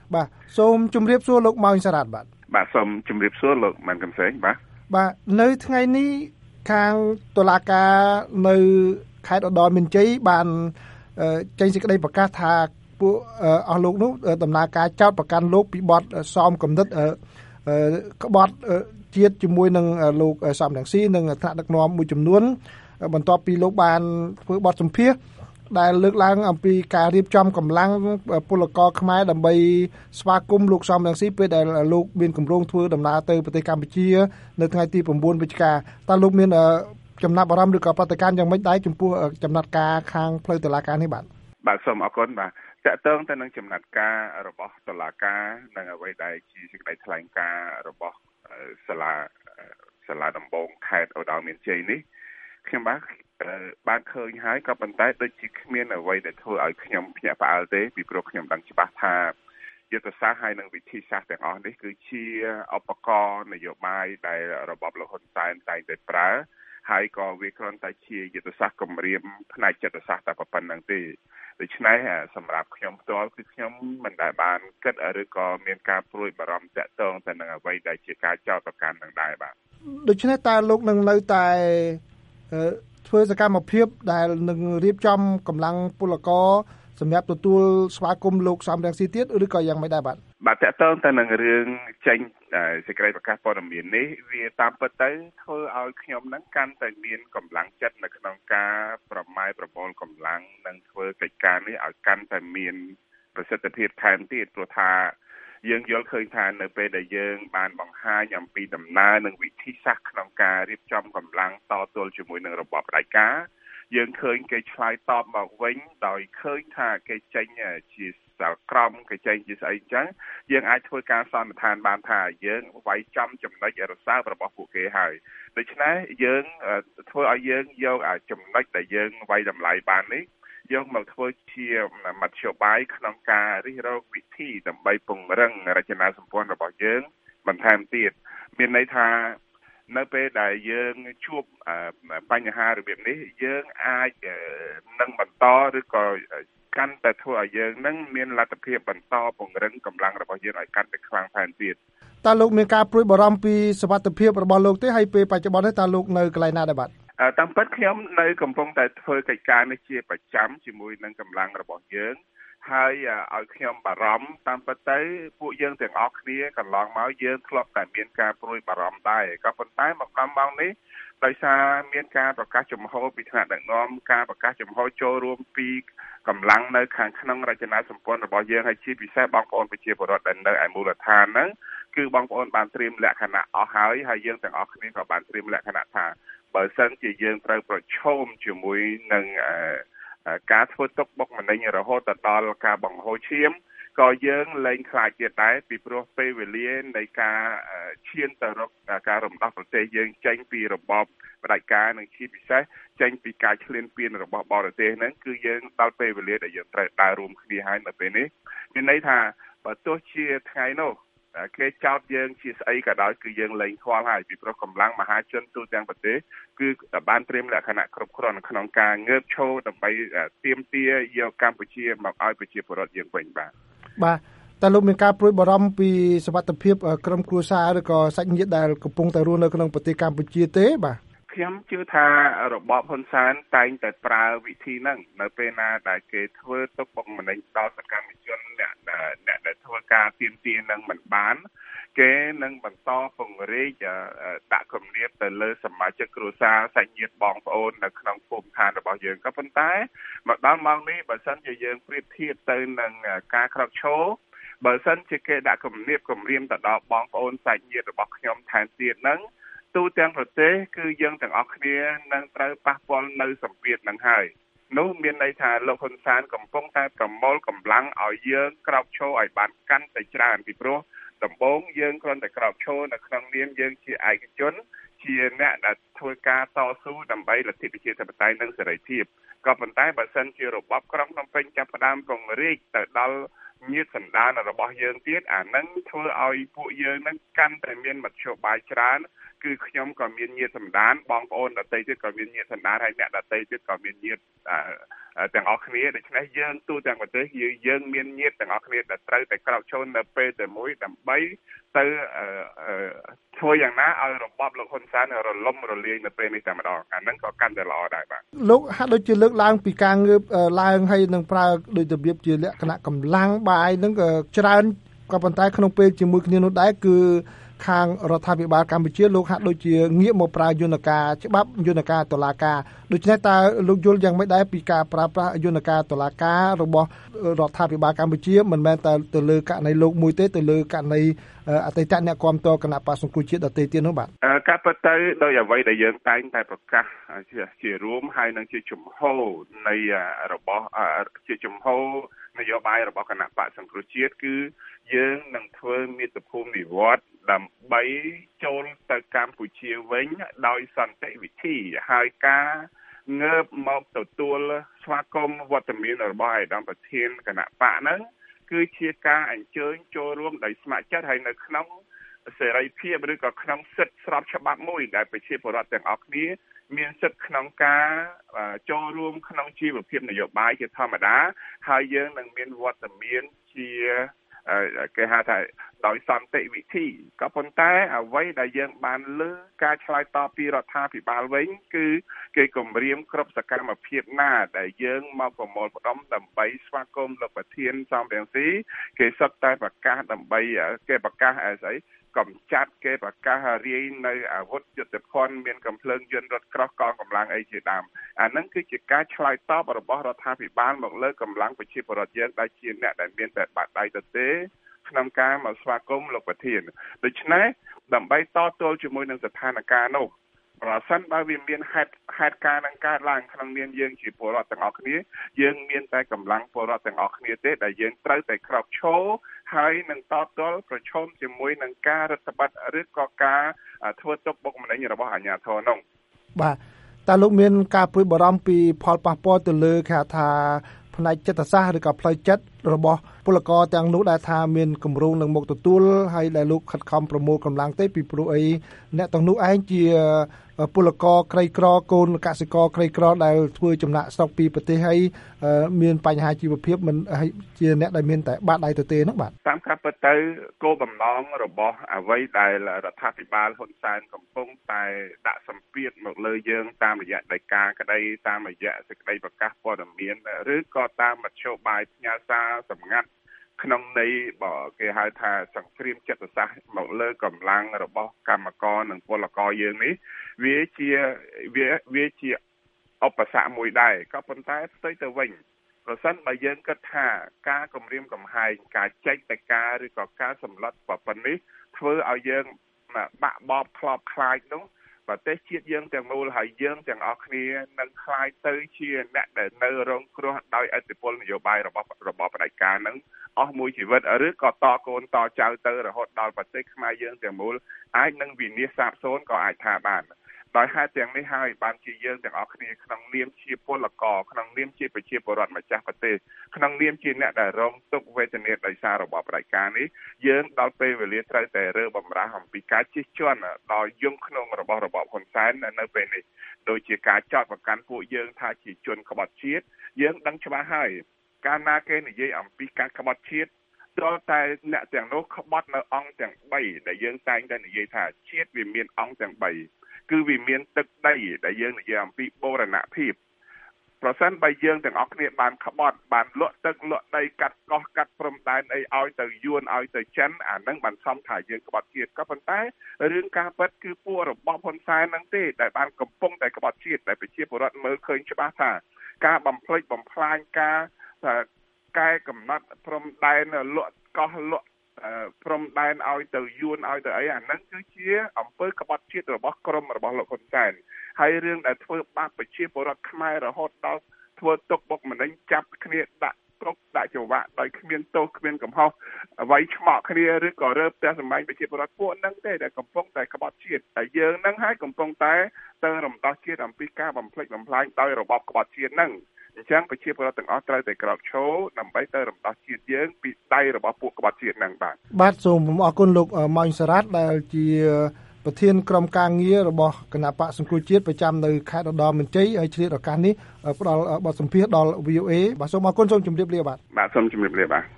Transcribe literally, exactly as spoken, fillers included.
បាទសូមជម្រាបសួរលោកម៉ៅសារ៉ាត់បាទបាទសូមជម្រាបសួរលោកម៉ាន់កំសែងបាទបាទនៅថ្ងៃនេះខាងតុលាការនៅខេត្តឧត្តរមានជ័យបានចេញសេចក្តីប្រកាសថាពួកអស់លោកនោះដំណើរការចោទប្រកាន់លោកពីបទសមគំនិតក្បត់ជាតិជាមួយនឹងលោកសំរងស៊ីនិងថ្នាក់ដឹកនាំមួយចំនួនបន្ទាប់ពីលោកបានធ្វើបទសម្ភាសន៍ដែលលើកឡើងអំពីការរៀបចំកម្លាំងពលករខ្មែរដើម្បីស្វាគមន៍លោកសំរងស៊ីពេលដែលលោកមានគម្រោងធ្វើដំណើរទៅប្រទេសកម្ពុជានៅថ្ងៃទី៩វិច្ឆិកាតើលោកមានចំណាប់អារម្មណ៍ឬក៏ប្រតិកម្មយ៉ាងម៉េចដែរចំពោះចំណាត់ការខាងផ្លូវតុលាការនេះបាទបាទសូមអរគុណបាទតកតងទៅនឹងចំណាត់ការរបស់តុលាការនិងអ្វីដែលជាសេចក្តីថ្លែងការណ៍របស់សាលាសាលាដំបងខេត្តឧត្តរមានជ័យនេះខ្ញុំបាទបានឃើញហើយក៏ប៉ុន្តែដូចជាគ្មានអ្វីដែលធ្វើឲ្យខ្ញុំភ្ញាក់ផ្អើលទេពីព្រោះខ្ញុំដឹងច្បាស់ថាយុទ្ធសាស្ត្រហើយនិងវិធីសាស្ត្រទាំងអស់នេះគឺជាឧបករណ៍នយោបាយដែលរបបលោកហ៊ុនសែនតែងតែប្រើហើយក៏វាគ្រាន់តែជាយុទ្ធសាស្ត្រគម្រាមផ្នែកចិត្តសាស្ត្រតែប៉ុណ្្នឹងទេដូច្នេះសម្រាប់ខ្ញុំផ្ទាល់គឺខ្ញុំមិនដែលបានគិតឬក៏មានការព្រួយបារម្ភតាក់ទងទៅនឹងអ្វីដែលជាការចោទប្រកាន់នឹងដែរបាទដូច្នេះតើលោកនឹងនៅតែធ្វើសកម្មភាពដែលនឹងរៀបចំកម្លាំងពលករសម្រាប់ទទួលស្វាគមន៍លោកសំរងស៊ីទៀតឬក៏យ៉ាងម៉េចដែរបាទបាទតកតងទៅនឹងរឿងចេញសេចក្តីប្រកាសព័ត៌មាននេះវាតាមពិតទៅធ្វើឲ្យខ្ញុំនឹងកាន់តែមានកម្លាំងចិត្តនៅក្នុងការប្រម៉ែប្រមូលកម្លាំងនិងធ្វើកិច្ចការនេះឲ្យកាន់តែមានប្រសិទ្ធភាពថែមទៀតព្រោះថាយើងយល់ឃើញថានៅពេលដែលយើងបានបង្ហាញអំពីដំណើរនិងវិធីសាស្ត្រក្នុងការរៀបចំកម្លាំងតទល់ជាមួយនឹងរបបផ្ដាច់ការយើងឃើញគេឆ្លើយតបមកវិញដោយឃើញថាគេចេញជាសាលក្រមគេចេញជាស្អីអញ្ចឹងយើងអាចធ្វើការសន្និដ្ឋានបានថាយើងវាយចំចំណុចរសើបរបស់ពួកគេហើយដូច្នេះយើងធ្វើឲ្យយើងយកចំណុចដែលយើងវាយតម្លៃបាននេះយកមកធ្វើជាមធ្យោបាយក្នុងការរិះរកវិធីដើម្បីពង្រឹងរចនាសម្ព័ន្ធរបស់យើងបន្ថែមទៀតមានន័យថានៅពេលដែលយើងជួបបញ្ហារបៀបនេះយើងអាចនឹងបន្តឬក៏កាន់តែធ្វើឲ្យយើងនឹងមានលទ្ធភាពបន្តពង្រឹងកម្លាំងរបស់យើងឲ្យកាន់តែខ្លាំងថែមទៀតតើលោកមានការព្រួយបារម្ភពីសុវត្ថិភាពរបស់លោកទេហើយពេលបច្ចុប្បន្ននេះតើលោកនៅកន្លែងណាដែរបាទតាមពិតខ្ញុំនៅកំពុងតែធ្វើកិច្ចការនេះជាប្រចាំជាមួយនឹងកម្លាំងរបស់យើងហើយឲ្យខ្ញុំបារម្ភតាមពិតទៅពួកយើងទាំងអស់គ្នាកន្លងមកយើងធ្លាប់តែមានការព្រួយបារម្ភដែរក៏ប៉ុន្តែមកដល់ម៉ោងនេះដោយសារមានការប្រកាសចំហពីថ្នាក់ដឹកនាំការប្រកាសចំហចូលរួមពីកម្លាំងនៅខាងក្នុងរចនាសម្ព័ន្ធរបស់យើងហើយជាពិសេសបងប្អូនប្រជាពលរដ្ឋដែលនៅឯមូលដ្ឋានហ្នឹងគឺបងប្អូនបានត្រៀមលក្ខណៈអស់ហើយហើយយើងទាំងអស់គ្នាក៏បានត្រៀមលក្ខណៈថាបើសិនជាយើងត្រូវប្រឈមជាមួយនឹងការធ្វើទុកបុកម្នេញរហូតដល់ការបង្ហូរឈាមក៏យើងលែងខ្លាចទៀតដែរពីព្រោះពេលវេលានៃការឈានទៅរកការរំដោះប្រទេសយើងចេញពីរបបផ្ដាច់ការនិងជាពិសេសចេញពីការឈ្លានពានរបស់បរទេសហ្នឹងគឺយើងដល់ពេលវេលាដែលយើងត្រូវដើររួមគ្នាហើយនៅពេលនេះមានន័យថាបើទោះជាថ្ងៃនោះគេចោទយើងជាស្អីក៏ដោយគឺយើងលែងខ្វល់ហើយពីព្រោះកម្លាំងមហាជនទូទាំងប្រទេសគឺបានត្រៀមលក្ខណៈគ្រប់គ្រាន់ក្នុងការងើបឈរដើម្បីទាមទារយកកម្ពុជាមកឲ្យប្រជាពលរដ្ឋយើងវិញបាទបាទតើលោកមានការព្រួយបារម្ភពីសុវត្ថិភាពក្រុមគ្រួសារឬក៏សាច់ញាតិដែលកំពុងតែរស់នៅក្នុងប្រទេសកម្ពុជាទេបាទខ្ញុំជឿថារបបហ៊ុនសែនតែងតែប្រើវិធីហ្នឹងនៅពេលណាដែលគេធ្វើទុកបុកម្នេញដល់សកម្មជនអ្នកអ្នកដែលធ្វើការទាមទារនឹងមិនបានគេនឹងបន្តពង្រីកដាក់គំនាបទៅលើសមាជិកគ្រួសារសាច់ញាតិបងប្អូននៅក្នុងភូមិឋានរបស់យើងក៏ប៉ុន្តែមកដល់ម៉ោងនេះបើសិនជាយើងប្រៀបធៀបទៅនឹងការក្រោកឈរបើសិនជាគេដាក់គំនាបគំរាមទៅដល់បងប្អូនសាច់ញាតិរបស់ខ្ញុំថែមទៀតហ្នឹងទូទាំងប្រទេសគឺយើងទាំងអស់គ្នានឹងត្រូវប៉ះពាល់នៅសម្ពាធនឹងហើយនោះមានន័យថាលោកហ៊ុនសែនកំពុងតែប្រមូលកម្លាំងឲ្យយើងក្រោកឈរឲ្យបានកាន់តែច្រើនពីព្រោះដំបូងយើងគ្រាន់តែក្រោកឈរនៅក្នុងនាមយើងជាឯកជនជាអ្នកដែលធ្វើការតស៊ូដើម្បីលទ្ធិប្រជាធិបតេយ្យនិងសេរីភាពក៏ប៉ុន្តែបើសិនជារបបក្រុងភ្នំពេញចាប់ផ្ដើមពង្រីកទៅដល់ញាតិសន្តានរបស់យើងទៀតអានឹងធ្វើឲ្យពួកយើងនឹងកាន់តែមានមធ្យោបាយច្រើនគឺខ្ញុំក៏មានញាតិសន្តានបងប្អូនដទៃទៀតក៏មានញាតិសន្តានហើយអ្នកដទៃទៀតក៏មានញាតិទាំងអស់គ្នាដូច្នេះយើងទូទាំងប្រទេសយើងមានញាតិទាំងអស់គ្នាដែលត្រូវតែក្រោកឈរនៅពេលតែមួយដើម្បីទៅធ្វើយ៉ាងណាឲ្យរបបលោកហ៊ុនសែនរលំរលាយនៅពេលនេះតែម្ដងអាហ្នឹងក៏កាន់តែល្អដែរបាទលោកហាក់ដូចជាលើកឡើងពីការងើបឡើងហើយនឹងប្រើដោយរបៀបជាលក្ខណៈកម្លាំងបាយហ្នឹងក៏ច្រើនក៏ប៉ុន្តែក្នុងពេលជាមួយគ្នានោះដែរគឺខាងរដ្ឋាភិបាលកម្ពុជាលោកហាក់ដូចជាងាកមកប្រើយន្តការច្បាប់យន្តការតុលាការដូច្នេះតើលោកយល់យ៉ាងម៉េចដែរពីការប្រើប្រាស់យន្តការតុលាការរបស់រដ្ឋាភិបាលកម្ពុជាមិនមែនតែទៅលើករណីលោកមួយទេទៅលើករណីអតីតអ្នកគាំទ្រគណៈបក្សសង្គ្រោះជាតិដទៃទៀតនោះបាទការពិតទៅដោយអ្វីដែលយើងតែងតែប្រកាសជាជារួមហើយនឹងជាជំហរនៃរបស់ជាជំហរនយោបាយរបស់គណៈបក្សសង្គ្រោះជាតិគឺយើងនឹងធ្វើមាតុភូមិនិវត្តន៍ដើម្បីចូលទៅកម្ពុជាវិញដោយសន្តិវិធីហើយការងើបមកទទួលស្វាគមន៍វត្តមានរបស់ឯកឧត្តមប្រធានគណៈបកហ្នឹងគឺជាការអញ្ជើញចូលរួមដោយស្ម័គ្រចិត្តហើយនៅក្នុងសេរីភាពឬក៏ក្នុងសិទ្ធិស្របច្បាប់មួយដែលប្រជាពលរដ្ឋទាំងអស់គ្នាមានសិទ្ធិក្នុងការចូលរួមក្នុងជីវភាពនយោបាយជាធម្មតាហើយយើងនឹងមានវត្តមានជាគេហៅថាដោយសន្តិវិធីក៏ប៉ុន្តែអ្វីដែលយើងបានលើការឆ្លើយតបពីរដ្ឋាភិបាលវិញគឺគេគម្រាមគ្រប់សកម្មភាពណាដែលយើងមកប្រមូលផ្ដុំដើម្បីស្វាគមន៍លោកប្រធានសំរងស៊ីគេសុទ្ធតែប្រកាសដើម្បីគេប្រកាសស្អីកំចាត់គេប្រកាសរាយនៅអាវុធយុទ្ធភ័ណ្ឌមានកំភ្លើងយន្តរថក្រោះកងកម្លាំងអីជាដើមអាហ្នឹងគឺជាការឆ្លើយតបរបស់រដ្ឋាភិបាលមកលើកម្លាំងប្រជាពលរដ្ឋយើងដែលជាអ្នកដែលមានតែបាត់ដៃទៅទេក្នុងការមកស្វាគមន៍លោកប្រធានដូច្នេះដើម្បីតទល់ជាមួយនឹងស្ថានភាពនោះប្រសិនបើវាមានហេតុហេតុការណ៍នឹងកើតឡើងក្នុងនាមយើងជាពលរដ្ឋទាំងអស់គ្នាយើងមានតែកម្លាំងពលរដ្ឋទាំងអស់គ្នាទេដែលយើងត្រូវតែក្រោកឈរហើយនឹងតទល់ប្រឈមជាមួយនឹងការរដ្ឋបတ်ឬក៏ការធ្វើទុកបុកម្នេញរបស់អាជ្ញាធរនោះបាទតើលោកមានការព្រួយបារម្ភពីផលប៉ះពាល់ទៅលើគេថាផ្នែកចិត្តសាស្ត្រឬក៏ផ្លូវចិត្តរបស់ពលករទាំងនោះដែលថាមានគម្រោងនឹងមកទទួលហើយដែលលោកខិតខំប្រមូលកម្លាំងទេពីព្រោះអីអ្នកទាំងនោះឯងជាពលករក្រីក្រកូនកសិករក្រីក្រដែលធ្វើចំណាក់ស្រុកពីប្រទេសហើយមានបញ្ហាជីវភាពមិនជាអ្នកដែលមានតែបាតដៃទៅទេហ្នឹងបាទតាមការពិតទៅគោលបំណងរបស់អ្វីដែលរដ្ឋាភិបាលហ៊ុនសែនកំពុងតែដាក់សម្ពាធមកលើយើងតាមរយៈដីកាក្តីតាមរយៈសេចក្តីប្រកាសព័ត៌មានឬក៏តាមមធ្យោបាយផ្ញើសារសម្ងាត់ក្នុងន័យបើគេហៅថាសង្គ្រាមចិត្តសាស្ត្រមកលើកម្លាំងរបស់កម្មករនិងពលករយើងនេះវាជាវាវាជាឧបសគ្គមួយដែរក៏ប៉ុន្តែផ្ទុយទៅវិញប្រសិនបើយើងគិតថាការគម្រាមកំហែងការចេញទៅការឬក៏ការសម្លុតប៉ុណ្ណេះធ្វើឲ្យយើងបាក់បបខ្លោបខ្លាចនោះប្រទេសជាតិយើងទាំងមូលហើយយើងទាំងអស់គ្នានឹងខ្លាយទៅជាអ្នកដែលនៅរងគ្រោះដោយឥទ្ធិពលនយោបាយរបស់របបផ្ដាច់ការនឹងអស់មួយជីវិតឬក៏តកូនតចៅទៅរហូតដល់ប្រទេសខ្មែរយើងទាំងមូលអាចនឹងវិនាសសាបសូន្យក៏អាចថាបានដោយហេតុទាំងនេះហើយបានជាយើងទាំងអស់គ្នាក្នុងនាមជាពលករក្នុងនាមជាប្រជាពលរដ្ឋម្ចាស់ប្រទេសក្នុងនាមជាអ្នកដែលរងទុក្ខវេទនាដោយសាររបបផ្ដាច់ការនេះយើងដល់ពេលវេលាត្រូវតែរើបំរាស់អំពីការជិះជាន់ដល់យំក្នុងរបស់របបហ៊ុនសែននៅពេលនេះដូចជាការចោទប្រកាន់ពួកយើងថាជាជនក្បត់ជាតិយើងដឹងច្បាស់ហើយកាលណាគេនិយាយអំពីការក្បត់ជាតិដល់តែអ្នកទាំងនោះក្បត់នៅអង្គទាំងបីដែលយើងតែងតែនិយាយថាជាតិវាមានអង្គទាំងបីគឺវាមានទឹកដីដែលយើងនិយាយអំពីបូរណភាពប្រសិនបើយើងទាំងអស់គ្នាបានក្បត់បានលក់ទឹកលក់ដីកាត់កោះកាត់ព្រំដែនអីឲ្យទៅយួនឲ្យទៅចិនអានឹងបានសំថាយើងក្បត់ជាតិក៏ប៉ុន្តែរឿងការពិតគឺពួករបបហ៊ុនសែនហ្នឹងទេដែលបានកំពុងតែក្បត់ជាតិដែលប្រជាពលរដ្ឋមើលឃើញច្បាស់ថាការបំផ្លិចបំផ្លាញការកែកំណត់ព្រំដែនលក់កោះលក់ព្រំដែនឲ្យទៅយួនឲ្យទៅអីអាហ្នឹងគឺជាអំពើក្បត់ជាតិរបស់ក្រុមរបស់លោកហ៊ុនសែនហើយរឿងដែលធ្វើបាបប្រជាពលរដ្ឋខ្មែររហូតដល់ធ្វើទុកបុកម្នេញចាប់គ្នាដាក់គុកដាក់ច្រវាក់ដោយគ្មានទោសគ្មានកំហុសអ្វីឆ្មក់គ្នាឬក៏រើផ្ទះសម្បែងប្រជាពលរដ្ឋពួកហ្នឹងទេដែលកំពុងតែក្បត់ជាតិតែយើងហ្នឹងហើយកំពុងតែទៅរំដោះជាតិអំពីការបំផ្លិចបំផ្លាញដោយរបបក្បត់ជាតិហ្នឹងអញ្ចឹងប្រជាពលរដ្ឋទាំងអស់ត្រូវតែក្រោកឈរដើម្បីទៅរំដោះជាតិយើងពីដៃរបស់ពួកក្បត់ជាតិហ្នឹងបាទបាទសូមអរគុណលោកម៉ាញ់សារ៉ាត់ដែលជាប្រធានក្រុមការងាររបស់គណៈបកសង្គ្រោះជាតិប្រចាំនៅខេត្តឧត្តរមានជ័យហើយឆ្លៀតឱកាសនេះផ្ដល់បទសម្ភាសន៍ដល់ វី អូ เอ បាទសូមអរគុណសូមជម្រាបលាបាទបាទសូមជម្រាបលាបាទ